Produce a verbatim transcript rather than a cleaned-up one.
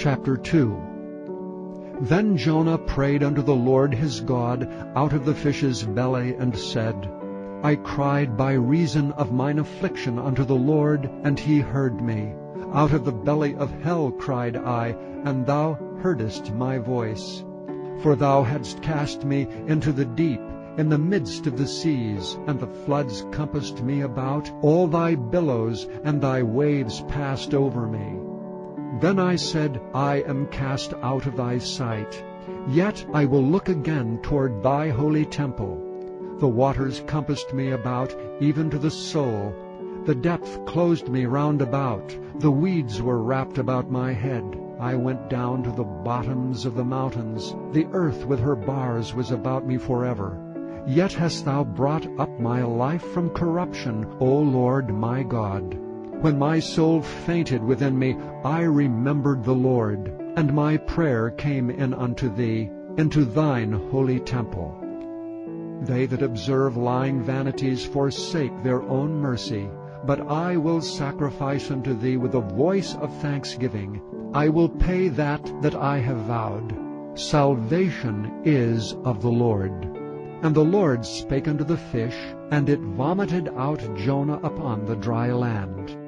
Chapter two. Then Jonah prayed unto the Lord his God out of the fish's belly, and said, I cried by reason of mine affliction unto the Lord, and he heard me. Out of the belly of hell cried I, and thou heardest my voice. For thou hadst cast me into the deep, in the midst of the seas, and the floods compassed me about. All thy billows and thy waves passed over me. Then I said, I am cast out of thy sight. Yet I will look again toward thy holy temple. The waters compassed me about, even to the soul. The depth closed me round about. The weeds were wrapped about my head. I went down to the bottoms of the mountains. The earth with her bars was about me forever. Yet hast thou brought up my life from corruption, O Lord my God. When my soul fainted within me, I remembered the Lord, and my prayer came in unto thee, into thine holy temple. They that observe lying vanities forsake their own mercy, but I will sacrifice unto thee with a voice of thanksgiving. I will pay that that I have vowed. Salvation is of the Lord. And the Lord spake unto the fish, and it vomited out Jonah upon the dry land.